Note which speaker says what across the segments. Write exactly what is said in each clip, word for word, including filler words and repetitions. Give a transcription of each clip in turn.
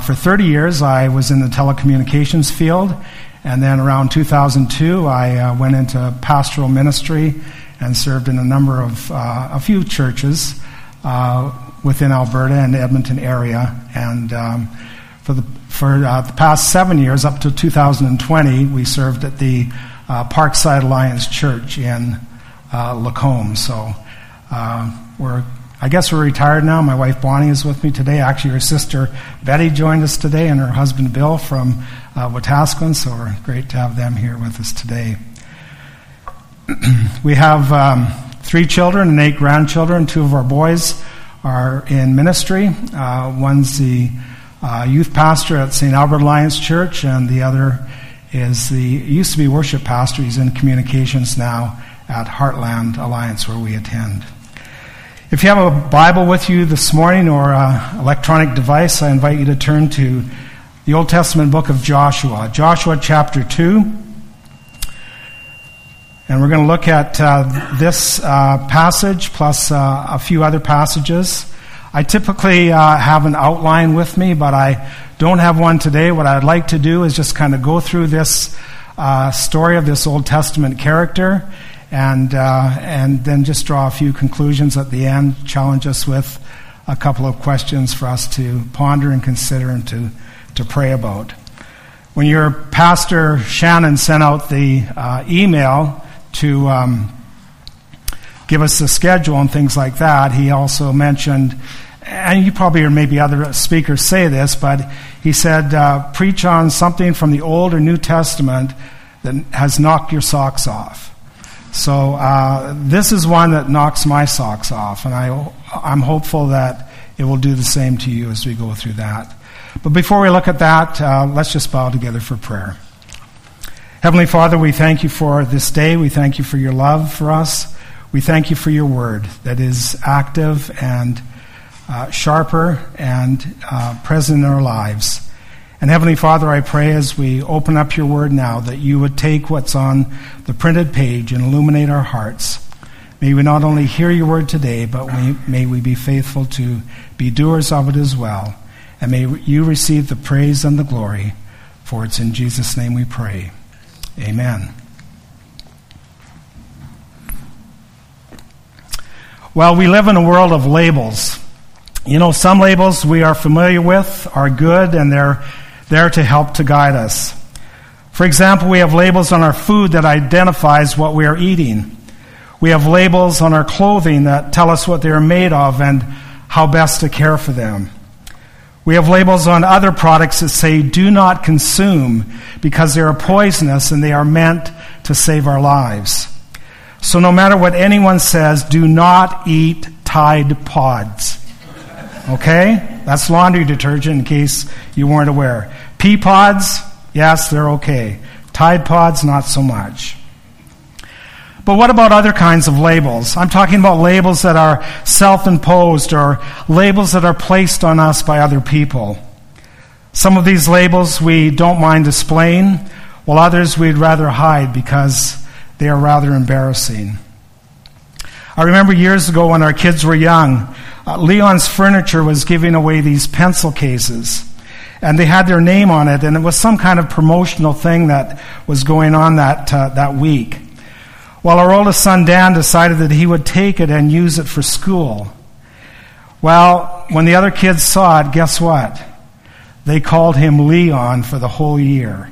Speaker 1: For thirty years, I was in the telecommunications field, and then around two thousand two, I uh, went into pastoral ministry and served in a number of, uh, a few churches uh, within Alberta and the Edmonton area. And um, for the for uh, the past seven years, up to two thousand twenty, we served at the uh, Parkside Alliance Church in uh, Lacombe. So uh, we're I guess we're retired now. My wife Bonnie is with me today. Actually, her sister Betty joined us today, and her husband Bill from uh, Wetaskiwin. So we're great to have them here with us today. We have um, three children and eight grandchildren. Two of our boys are in ministry. Uh, one's the uh, youth pastor at Saint Albert Alliance Church, and the other is the used to be worship pastor. He's in communications now at Heartland Alliance, where we attend. If you have a Bible with you this morning or an electronic device, I invite you to turn to the Old Testament book of Joshua, Joshua chapter two. And we're going to look at uh, this uh, passage plus uh, a few other passages. I typically uh, have an outline with me, but I don't have one today. What I'd like to do is just kind of go through this uh, story of this Old Testament character, and uh, and then just draw a few conclusions at the end, challenge us with a couple of questions for us to ponder and consider and to, to pray about. When your pastor, Shannon, sent out the uh, email to um, give us the schedule and things like that, he also mentioned, and you probably or maybe other speakers say this, but he said, uh, preach on something from the Old or New Testament that has knocked your socks off. So uh, this is one that knocks my socks off, and I, I'm hopeful that it will do the same to you as we go through that. But before we look at that, uh, let's just bow together for prayer. Heavenly Father, we thank you for this day. We thank you for your love for us. We thank you for your word that is active and uh, sharper and uh, present in our lives. And Heavenly Father, I pray as we open up your word now that you would take what's on the printed page and illuminate our hearts. May we not only hear your word today, but we, may we be faithful to be doers of it as well. And may you receive the praise and the glory, for it's in Jesus' name we pray. Amen. Well, we live in a world of labels. You know, some labels we are familiar with are good, and they're there to help to guide us. For example, we have labels on our food that identifies what we are eating. We have labels on our clothing that tell us what they are made of and how best to care for them. We have labels on other products that say, do not consume, because they are poisonous and they are meant to save our lives. So no matter what anyone says, do not eat Tide Pods. Okay? That's laundry detergent in case you weren't aware. Pea Pods, yes, they're okay. Tide Pods, not so much. But what about other kinds of labels? I'm talking about labels that are self-imposed or labels that are placed on us by other people. Some of these labels we don't mind displaying, while others we'd rather hide because they are rather embarrassing. I remember years ago when our kids were young, uh, Leon's Furniture was giving away these pencil cases, and they had their name on it, and it was some kind of promotional thing that was going on that uh, that week. Well, our oldest son, Dan, decided that he would take it and use it for school. Well, when the other kids saw it, guess what? They called him Leon for the whole year.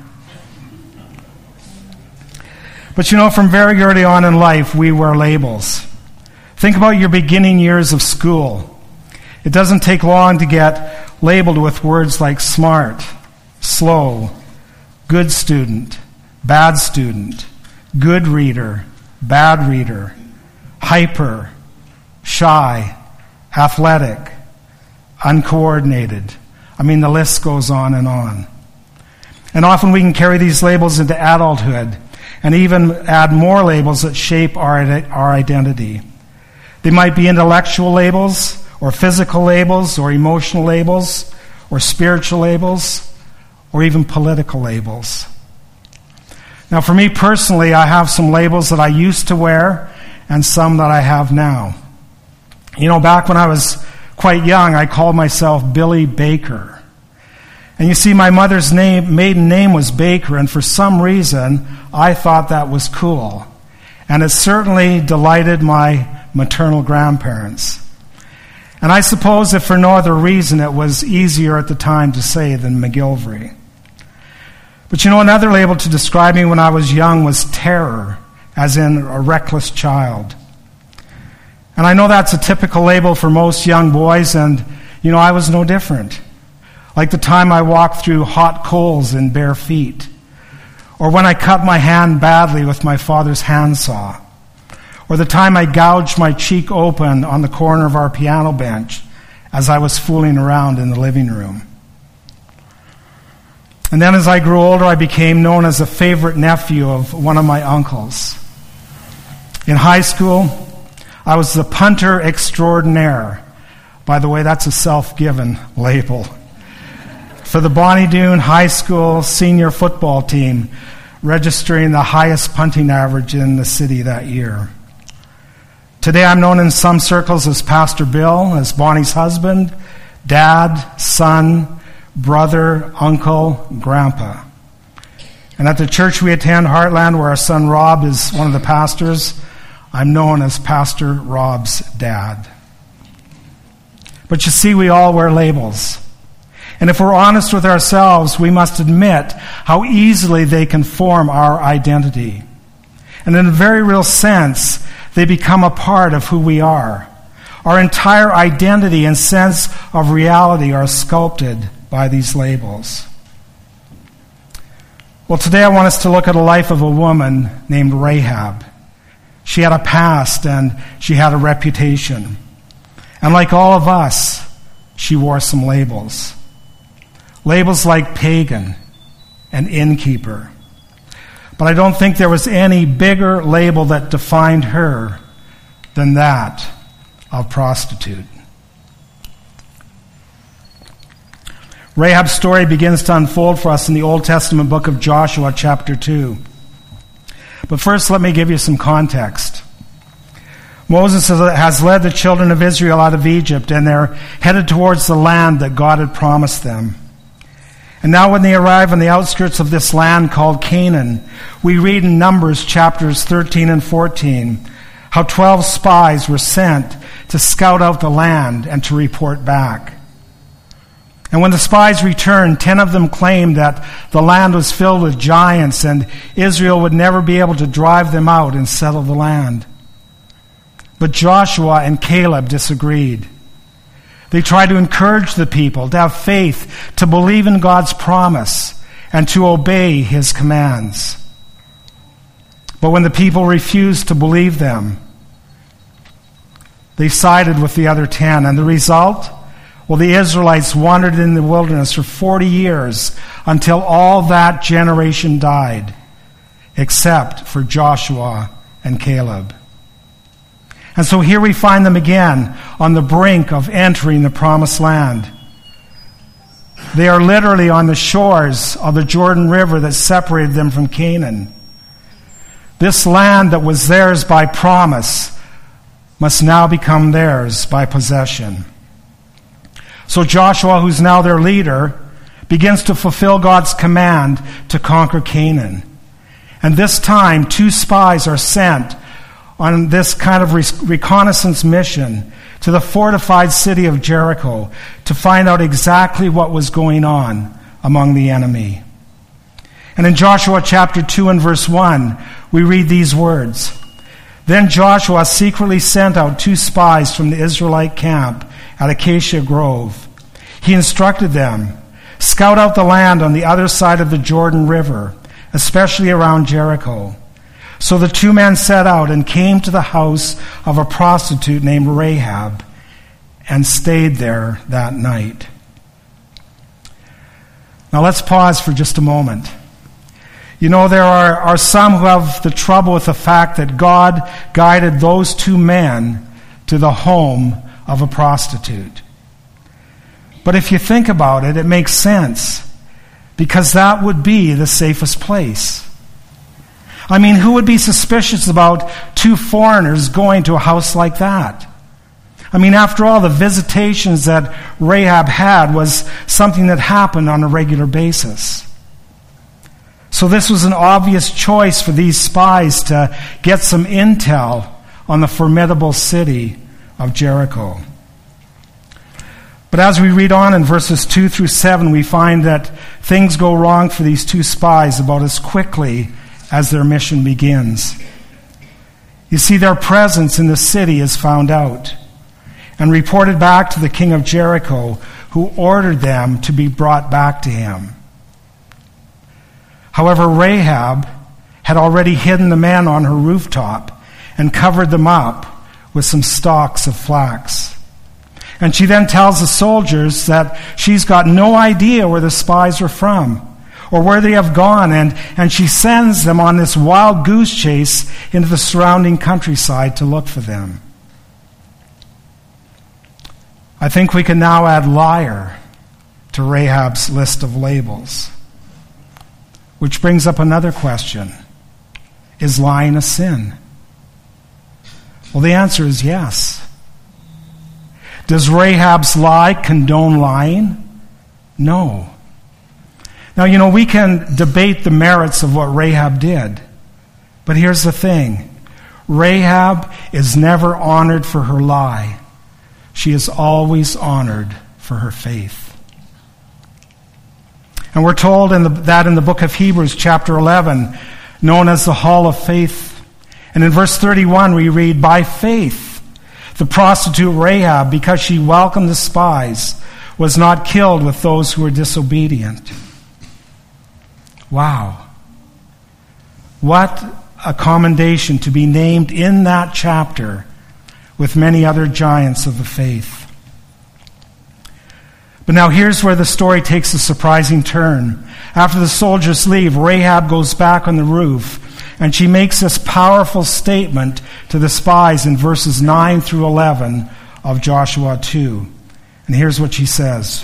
Speaker 1: But you know, from very early on in life, we wear labels. Think about your beginning years of school. It doesn't take long to get labeled with words like smart, slow, good student, bad student, good reader, bad reader, hyper, shy, athletic, uncoordinated. I mean, the list goes on and on. And often we can carry these labels into adulthood and even add more labels that shape our, our identity. They might be intellectual labels, or physical labels, or emotional labels, or spiritual labels, or even political labels. Now, for me personally, I have some labels that I used to wear and some that I have now. You know, back when I was quite young, I called myself Billy Baker. And you see, my mother's name, maiden name was Baker, and for some reason, I thought that was cool. And it certainly delighted my maternal grandparents. And I suppose if for no other reason, it was easier at the time to say than McGilvery. But you know, another label to describe me when I was young was terror, as in a reckless child. And I know that's a typical label for most young boys, and, you know, I was no different. Like the time I walked through hot coals in bare feet, or when I cut my hand badly with my father's handsaw, or the time I gouged my cheek open on the corner of our piano bench as I was fooling around in the living room. And then as I grew older, I became known as a favorite nephew of one of my uncles. In high school, I was the punter extraordinaire. By the way, that's a self-given label. For the Bonnie Doon High School senior football team, registering the highest punting average in the city that year. Today I'm known in some circles as Pastor Bill, as Bonnie's husband, dad, son, brother, uncle, grandpa. And at the church we attend, Heartland, where our son Rob is one of the pastors, I'm known as Pastor Rob's dad. But you see, we all wear labels. And if we're honest with ourselves, we must admit how easily they can form our identity. And in a very real sense, they become a part of who we are. Our entire identity and sense of reality are sculpted by these labels. Well, today I want us to look at the life of a woman named Rahab. She had a past and she had a reputation. And like all of us, she wore some labels. Labels like pagan and innkeeper. But I don't think there was any bigger label that defined her than that of prostitute. Rahab's story begins to unfold for us in the Old Testament book of Joshua, chapter two. But first, let me give you some context. Moses has led the children of Israel out of Egypt, and they're headed towards the land that God had promised them. And now when they arrive on the outskirts of this land called Canaan, we read in Numbers chapters thirteen and fourteen how twelve spies were sent to scout out the land and to report back. And when the spies returned, ten of them claimed that the land was filled with giants and Israel would never be able to drive them out and settle the land. But Joshua and Caleb disagreed. They tried to encourage the people to have faith, to believe in God's promise, and to obey his commands. But when the people refused to believe them, they sided with the other ten. And the result? Well, the Israelites wandered in the wilderness for forty years until all that generation died, except for Joshua and Caleb. And so here we find them again on the brink of entering the promised land. They are literally on the shores of the Jordan River that separated them from Canaan. This land that was theirs by promise must now become theirs by possession. So Joshua, who's now their leader, begins to fulfill God's command to conquer Canaan. And this time, two spies are sent on this kind of reconnaissance mission to the fortified city of Jericho to find out exactly what was going on among the enemy. And in Joshua chapter two and verse one, we read these words. Then Joshua secretly sent out two spies from the Israelite camp at Acacia Grove. He instructed them, scout out the land on the other side of the Jordan River, especially around Jericho. So the two men set out and came to the house of a prostitute named Rahab and stayed there that night. Now let's pause for just a moment. You know, there are, are some who have the trouble with the fact that God guided those two men to the home of a prostitute. But if you think about it, it makes sense, because that would be the safest place. I mean, who would be suspicious about two foreigners going to a house like that? I mean, after all, the visitations that Rahab had was something that happened on a regular basis. So this was an obvious choice for these spies to get some intel on the formidable city of Jericho. But as we read on in verses two through seven, we find that things go wrong for these two spies about as quickly as their mission begins. You see, their presence in the city is found out and reported back to the king of Jericho, who ordered them to be brought back to him. However, Rahab had already hidden the men on her rooftop and covered them up with some stalks of flax. And she then tells the soldiers that she's got no idea where the spies are from or where they have gone, and, and she sends them on this wild goose chase into the surrounding countryside to look for them. I think we can now add liar to Rahab's list of labels. Which brings up another question. Is lying a sin? Well, the answer is yes. Does Rahab's lie condone lying? No. Now, you know, we can debate the merits of what Rahab did. But here's the thing. Rahab is never honored for her lie. She is always honored for her faith. And we're told in the, that in the book of Hebrews, chapter eleven, known as the Hall of Faith. And in verse thirty-one, we read, by faith, the prostitute Rahab, because she welcomed the spies, was not killed with those who were disobedient. Wow. What a commendation to be named in that chapter with many other giants of the faith. But now here's where the story takes a surprising turn. After the soldiers leave, Rahab goes back on the roof, and she makes this powerful statement to the spies in verses nine through eleven of Joshua two. And here's what she says.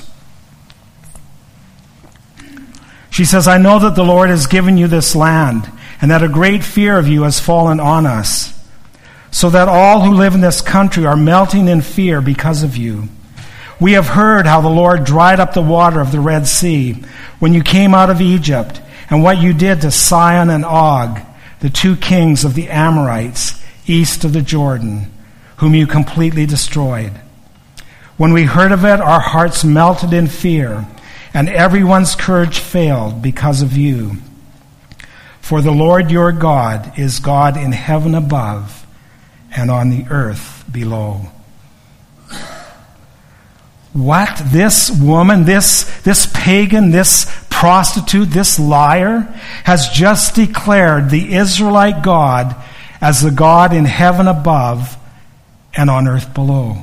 Speaker 1: She says, I know that the Lord has given you this land, and that a great fear of you has fallen on us, so that all who live in this country are melting in fear because of you. We have heard how the Lord dried up the water of the Red Sea when you came out of Egypt, and what you did to Sihon and Og, the two kings of the Amorites east of the Jordan, whom you completely destroyed. When we heard of it, our hearts melted in fear, and everyone's courage failed because of you. For the Lord your God is God in heaven above and on the earth below. What? This woman, this, this pagan, this prostitute, this liar has just declared the Israelite God as the God in heaven above and on earth below.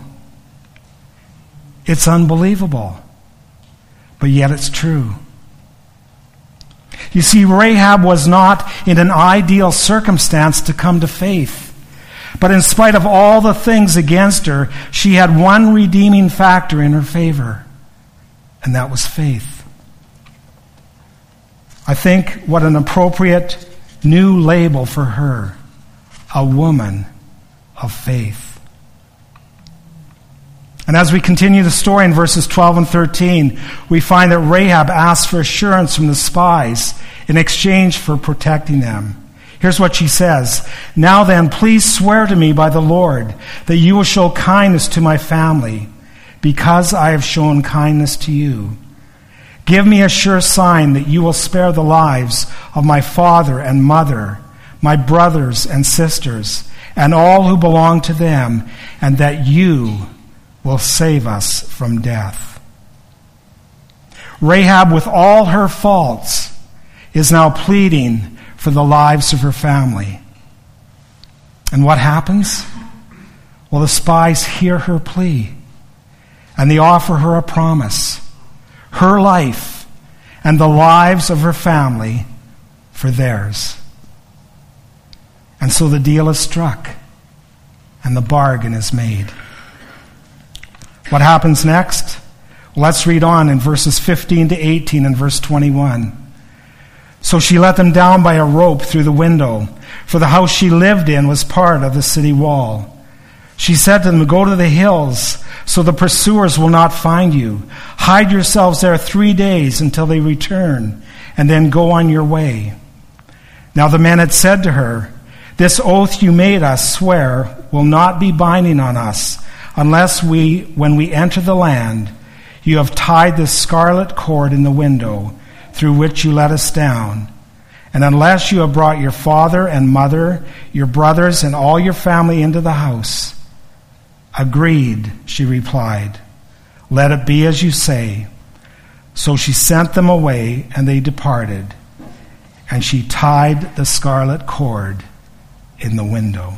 Speaker 1: It's unbelievable, but yet it's true. You see, Rahab was not in an ideal circumstance to come to faith. But in spite of all the things against her, she had one redeeming factor in her favor, and that was faith. I think what an appropriate new label for her, a woman of faith. And as we continue the story in verses twelve and thirteen, we find that Rahab asks for assurance from the spies in exchange for protecting them. Here's what she says. Now then, please swear to me by the Lord that you will show kindness to my family, because I have shown kindness to you. Give me a sure sign that you will spare the lives of my father and mother, my brothers and sisters, and all who belong to them, and that you will save us from death. Rahab, with all her faults, is now pleading for the lives of her family. And what happens? Well, the spies hear her plea, and they offer her a promise. Her life and the lives of her family for theirs. And so the deal is struck, and the bargain is made. What happens next? Well, let's read on in verses fifteen to eighteen and verse twenty-one. So she let them down by a rope through the window, for the house she lived in was part of the city wall. She said to them, "Go to the hills, so the pursuers will not find you. Hide yourselves there three days until they return, and then go on your way." Now the men had said to her, "This oath you made us swear will not be binding on us, unless we, when we enter the land, you have tied this scarlet cord in the window through which you let us down. And unless you have brought your father and mother, your brothers, and all your family into the house." "Agreed," she replied. "Let it be as you say." So she sent them away, and they departed. And she tied the scarlet cord in the window.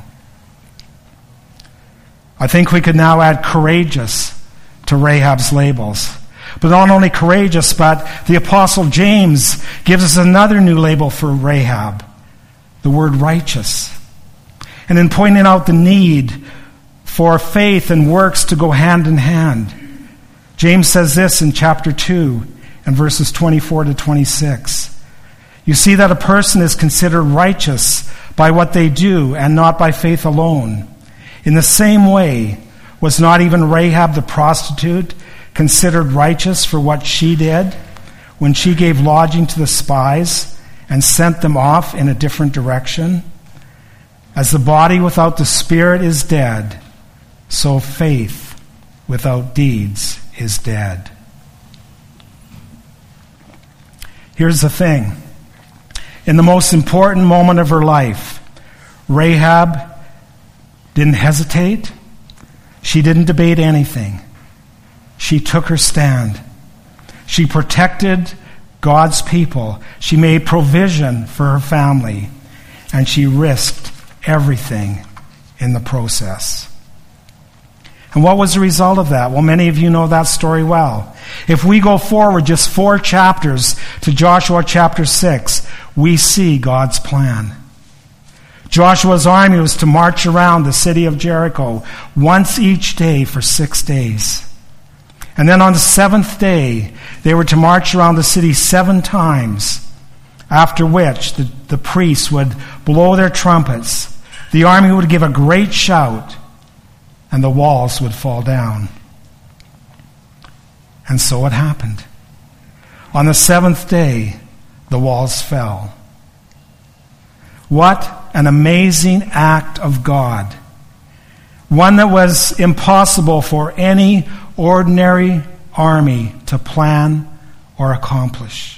Speaker 1: I think we could now add courageous to Rahab's labels. But not only courageous, but the Apostle James gives us another new label for Rahab, the word righteous. And in pointing out the need for faith and works to go hand in hand, James says this in chapter two and verses twenty-four to twenty-six. "You see that a person is considered righteous by what they do and not by faith alone. In the same way, was not even Rahab the prostitute considered righteous for what she did when she gave lodging to the spies and sent them off in a different direction? As the body without the spirit is dead, so faith without deeds is dead." Here's the thing. In the most important moment of her life, Rahab didn't hesitate. She didn't debate anything. She took her stand. She protected God's people. She made provision for her family. And she risked everything in the process. And what was the result of that? Well, many of you know that story well. If we go forward just four chapters to Joshua chapter six, we see God's plan. Joshua's army was to march around the city of Jericho once each day for six days. And then on the seventh day, they were to march around the city seven times, after which the, the priests would blow their trumpets, the army would give a great shout, and the walls would fall down. And so it happened. On the seventh day, the walls fell. What an amazing act of God. One that was impossible for any ordinary army to plan or accomplish.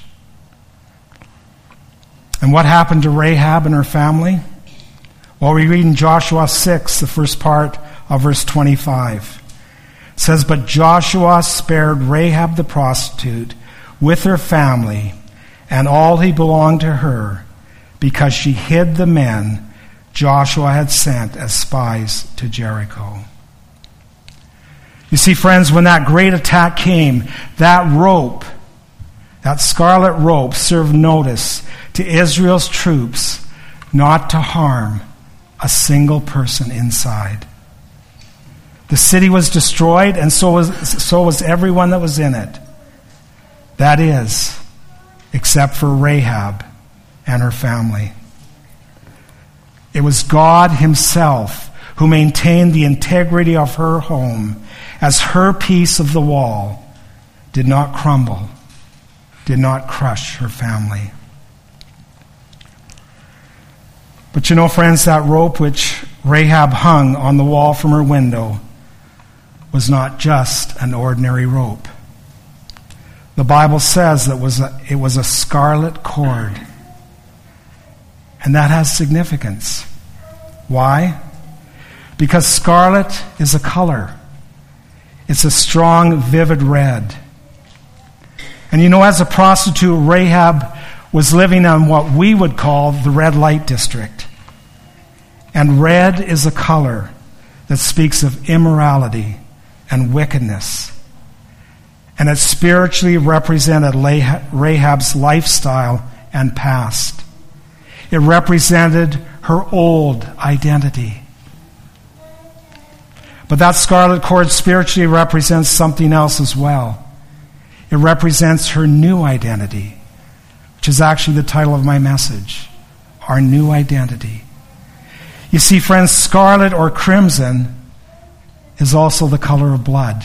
Speaker 1: And what happened to Rahab and her family? Well, we read in Joshua six, the first part of verse twenty-five. It says, "But Joshua spared Rahab the prostitute with her family and all who belonged to her, because she hid the men Joshua had sent as spies to Jericho." You see, friends, when that great attack came, that rope, that scarlet rope, served notice to Israel's troops not to harm a single person inside. The city was destroyed, and so was, so was everyone that was in it. That is, except for Rahab and her family. It was God himself who maintained the integrity of her home, as her piece of the wall did not crumble, did not crush her family. But you know, friends, that rope which Rahab hung on the wall from her window was not just an ordinary rope. The Bible says that it was a, it was a scarlet cord. And that has significance. Why? Because scarlet is a color. It's a strong, vivid red. And you know, as a prostitute, Rahab was living in what we would call the red light district. And red is a color that speaks of immorality and wickedness. And it spiritually represented Rahab's lifestyle and past. It represented her old identity. But that scarlet cord spiritually represents something else as well. It represents her new identity, which is actually the title of my message, Our New Identity. You see, friends, scarlet or crimson is also the color of blood.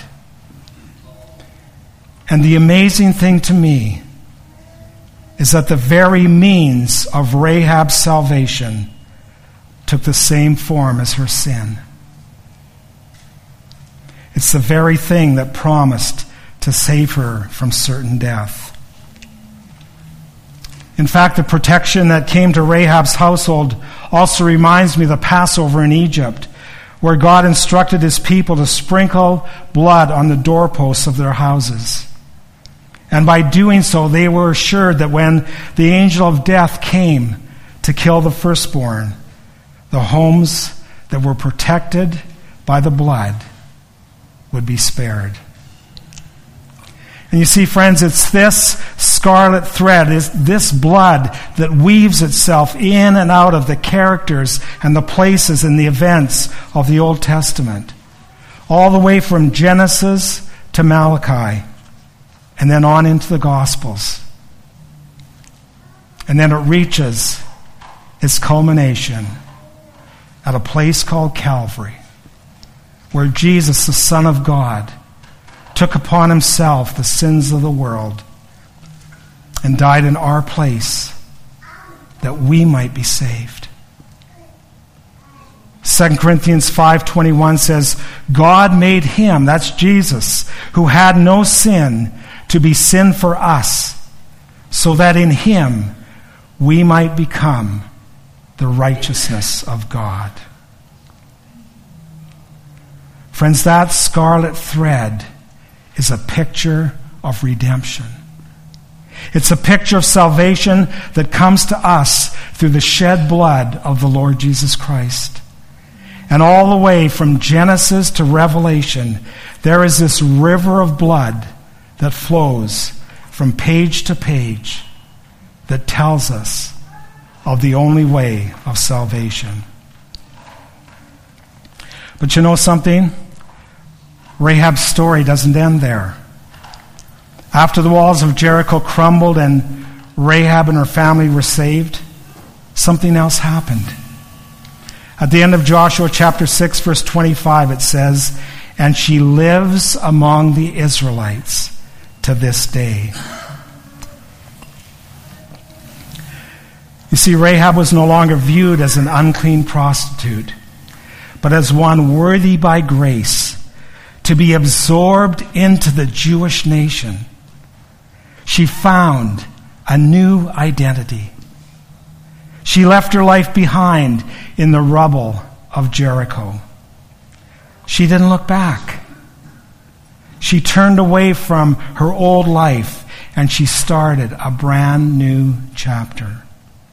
Speaker 1: And the amazing thing to me is that the very means of Rahab's salvation took the same form as her sin. It's the very thing that promised to save her from certain death. In fact, the protection that came to Rahab's household also reminds me of the Passover in Egypt, where God instructed his people to sprinkle blood on the doorposts of their houses. And by doing so, they were assured that when the angel of death came to kill the firstborn, the homes that were protected by the blood would be spared. And you see, friends, it's this scarlet thread, it's this blood that weaves itself in and out of the characters and the places and the events of the Old Testament, all the way from Genesis to Malachi, and then on into the Gospels. And then it reaches its culmination at a place called Calvary, where Jesus, the Son of God, took upon himself the sins of the world and died in our place that we might be saved. Second Corinthians five twenty-one says, God made him, that's Jesus, who had no sin, to be sin for us, so that in him we might become the righteousness of God. Friends, that scarlet thread is a picture of redemption. It's a picture of salvation that comes to us through the shed blood of the Lord Jesus Christ. And all the way from Genesis to Revelation, there is this river of blood that flows from page to page that tells us of the only way of salvation. But you know something? Rahab's story doesn't end there. After the walls of Jericho crumbled and Rahab and her family were saved, something else happened. At the end of Joshua chapter six, verse twenty-five, it says, and she lives among the Israelites to this day. You see, Rahab was no longer viewed as an unclean prostitute, but as one worthy by grace to be absorbed into the Jewish nation. She found a new identity. She left her life behind in the rubble of Jericho. She didn't look back. She turned away from her old life and she started a brand new chapter.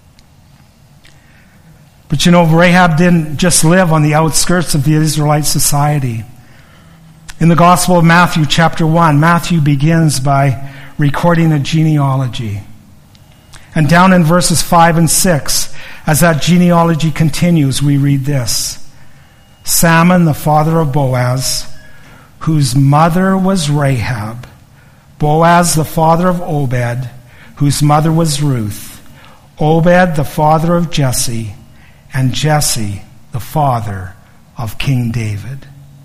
Speaker 1: But you know, Rahab didn't just live on the outskirts of the Israelite society. In the Gospel of Matthew, chapter one, Matthew begins by recording a genealogy. And down in verses five and six, as that genealogy continues, we read this. Salmon, the father of Boaz, whose mother was Rahab. Boaz, the father of Obed, whose mother was Ruth. Obed, the father of Jesse, and Jesse, the father of King David.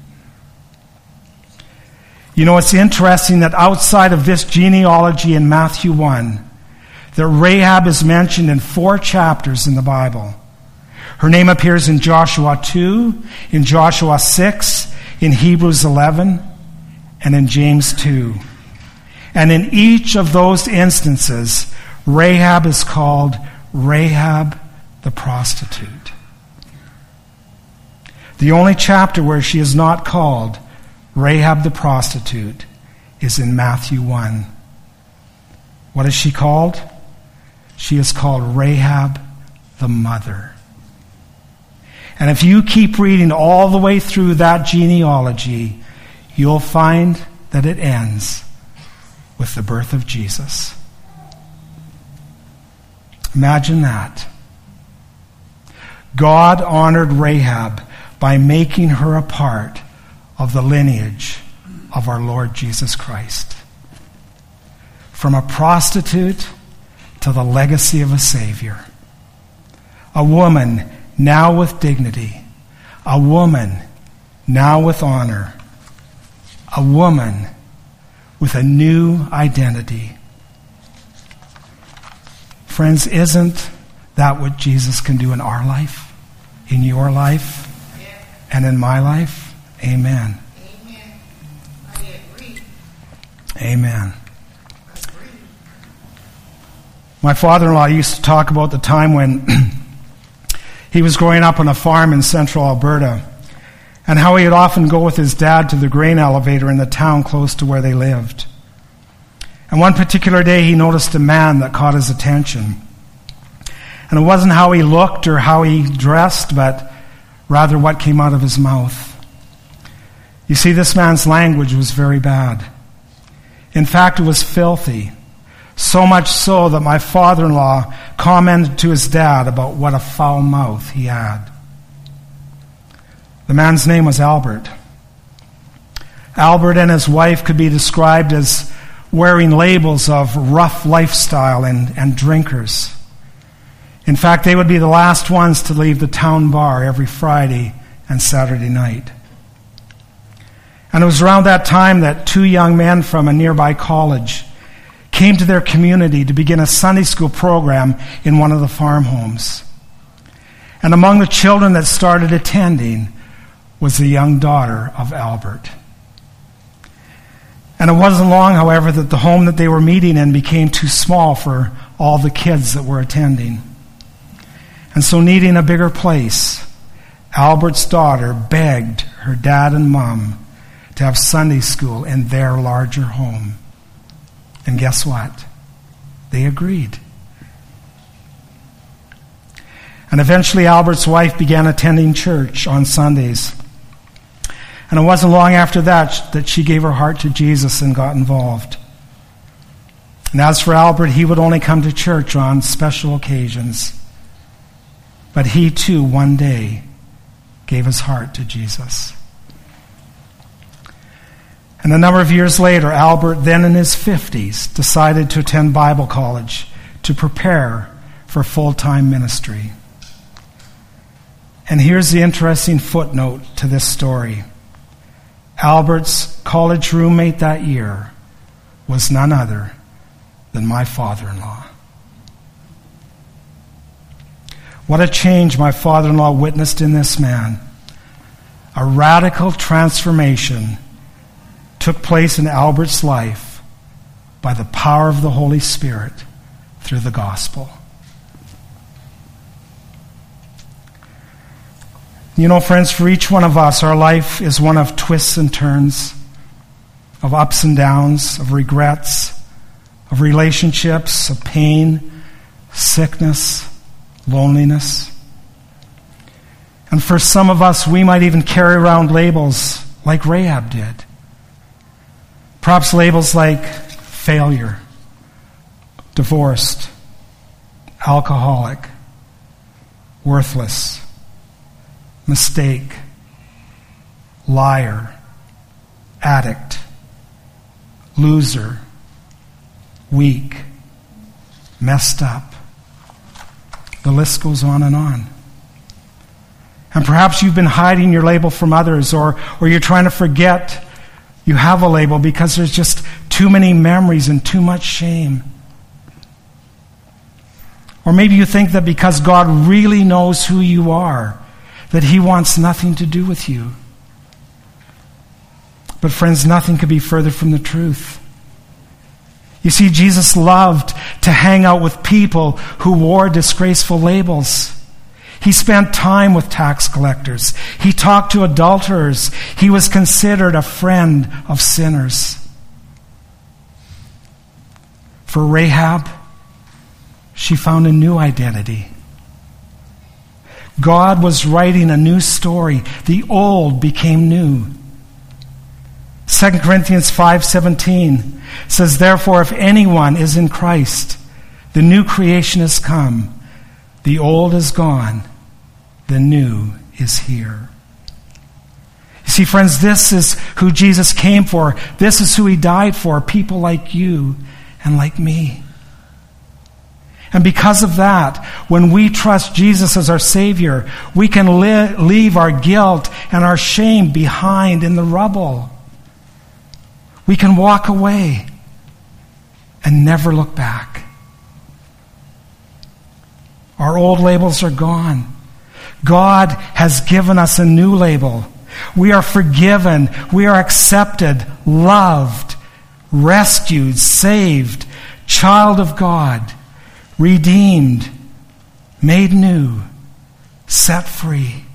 Speaker 1: You know, it's interesting that outside of this genealogy in Matthew one, that Rahab is mentioned in four chapters in the Bible. Her name appears in Joshua two, in Joshua six, in Hebrews eleven, and in James two. And in each of those instances, Rahab is called Rahab the prostitute. The only chapter where she is not called Rahab the prostitute is in Matthew one. What is she called? She is called Rahab the mother. And if you keep reading all the way through that genealogy, you'll find that it ends with the birth of Jesus. Imagine that. God honored Rahab by making her a part of the lineage of our Lord Jesus Christ. From a prostitute to the legacy of a Savior. A woman now with dignity. A woman now with honor, a woman with a new identity. Friends, isn't that what Jesus can do in our life, in your life, and in my life? Amen.
Speaker 2: Amen. I agree.
Speaker 1: Amen. My father-in-law used to talk about the time when he was growing up on a farm in central Alberta, and how he would often go with his dad to the grain elevator in the town close to where they lived. And one particular day he noticed a man that caught his attention. And it wasn't how he looked or how he dressed, but rather what came out of his mouth. You see, this man's language was very bad. In fact, it was filthy. So much so that my father-in-law commented to his dad about what a foul mouth he had. The man's name was Albert. Albert and his wife could be described as wearing labels of rough lifestyle and, and drinkers. In fact, they would be the last ones to leave the town bar every Friday and Saturday night. And it was around that time that two young men from a nearby college came to their community to begin a Sunday school program in one of the farm homes. And among the children that started attending was the young daughter of Albert. And it wasn't long, however, that the home that they were meeting in became too small for all the kids that were attending. And so, needing a bigger place, Albert's daughter begged her dad and mom to have Sunday school in their larger home. And guess what? They agreed. And eventually Albert's wife began attending church on Sundays. And it wasn't long after that that she gave her heart to Jesus and got involved. And as for Albert, he would only come to church on special occasions. But he too, one day, gave his heart to Jesus. And a number of years later, Albert, then in his fifties, decided to attend Bible college to prepare for full-time ministry. And here's the interesting footnote to this story. Albert's college roommate that year was none other than my father-in-law. What a change my father-in-law witnessed in this man. A radical transformation took place in Albert's life by the power of the Holy Spirit through the gospel. You know, friends, for each one of us, our life is one of twists and turns, of ups and downs, of regrets, of relationships, of pain, sickness, loneliness. And for some of us, we might even carry around labels like Rahab did. Perhaps labels like failure, divorced, alcoholic, worthless, mistake, liar, addict, loser, weak, messed up. The list goes on and on. And perhaps you've been hiding your label from others, or, or you're trying to forget you have a label because there's just too many memories and too much shame. Or maybe you think that because God really knows who you are, that He wants nothing to do with you. But friends, nothing could be further from the truth. You see, Jesus loved to hang out with people who wore disgraceful labels. He spent time with tax collectors. He talked to adulterers. He was considered a friend of sinners. For Rahab, she found a new identity. God was writing a new story. The old became new. Second Corinthians five seventeen says, "Therefore, if anyone is in Christ, the new creation has come. The old is gone. The new is here." You see, friends, this is who Jesus came for. This is who He died for, people like you and like me. And because of that, when we trust Jesus as our Savior, we can li- leave our guilt and our shame behind in the rubble. We can walk away and never look back. Our old labels are gone. God has given us a new label. We are forgiven. We are accepted, loved, rescued, saved, child of God, redeemed, made new, set free.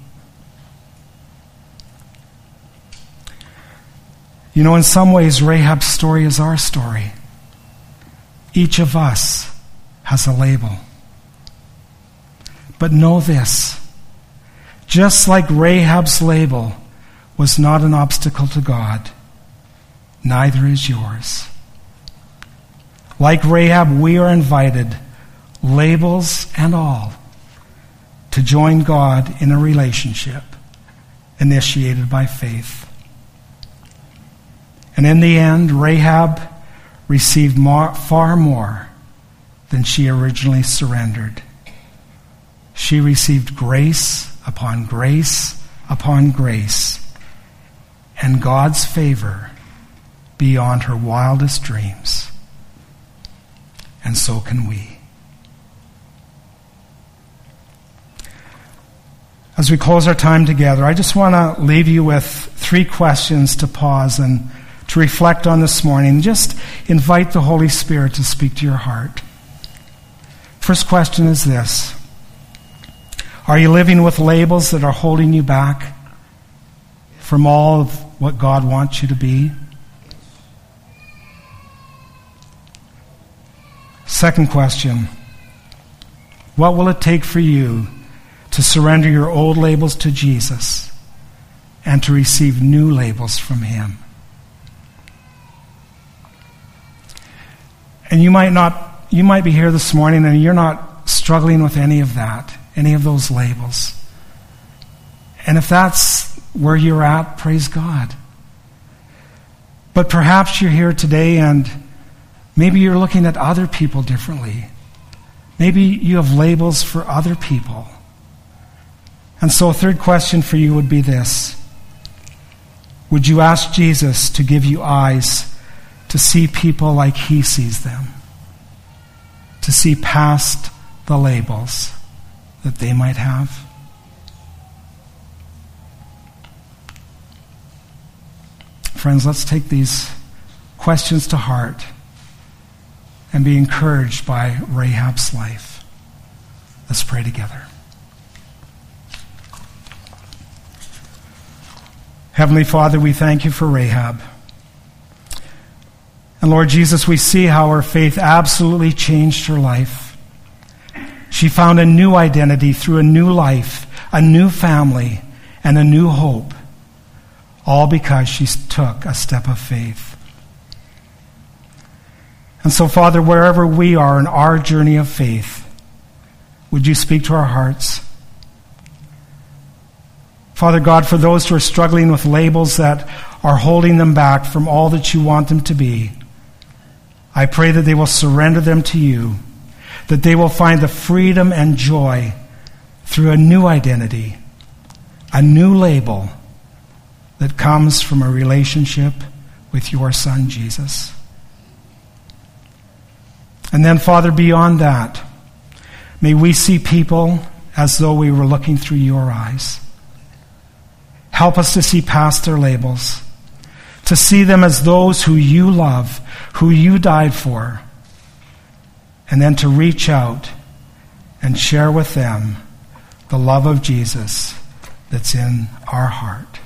Speaker 1: You know, in some ways, Rahab's story is our story. Each of us has a label. But know this, just like Rahab's label was not an obstacle to God, neither is yours. Like Rahab, we are invited, labels and all, to join God in a relationship initiated by faith. And in the end, Rahab received more, far more than she originally surrendered. She received grace upon grace upon grace, and God's favor beyond her wildest dreams. And so can we. As we close our time together, I just want to leave you with three questions to pause and to reflect on this morning. Just invite the Holy Spirit to speak to your heart. First question is this: are you living with labels that are holding you back from all of what God wants you to be? Second question: what will it take for you to surrender your old labels to Jesus and to receive new labels from Him? And you might not, you might be here this morning and you're not struggling with any of that, any of those labels. And if that's where you're at, praise God. But perhaps you're here today and maybe you're looking at other people differently. Maybe you have labels for other people. And so a third question for you would be this: would you ask Jesus to give you eyes to see people like He sees them, to see past the labels that they might have? Friends, let's take these questions to heart and be encouraged by Rahab's life. Let's pray together. Heavenly Father, we thank you for Rahab. And Lord Jesus, we see how her faith absolutely changed her life. She found a new identity through a new life, a new family, and a new hope, all because she took a step of faith. And so, Father, wherever we are in our journey of faith, would you speak to our hearts? Father God, for those who are struggling with labels that are holding them back from all that you want them to be, I pray that they will surrender them to you, that they will find the freedom and joy through a new identity, a new label that comes from a relationship with your Son, Jesus. And then, Father, beyond that, may we see people as though we were looking through your eyes. Help us to see past their labels, to see them as those who you love, who you died for, and then to reach out and share with them the love of Jesus that's in our heart.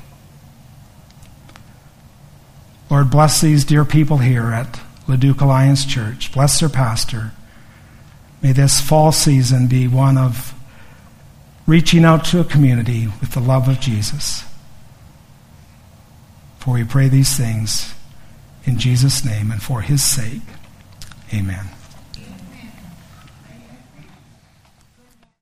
Speaker 1: Lord, bless these dear people here at Leduc Alliance Church. Bless their pastor. May this fall season be one of reaching out to a community with the love of Jesus. For we pray these things in Jesus' name and for his sake. Amen.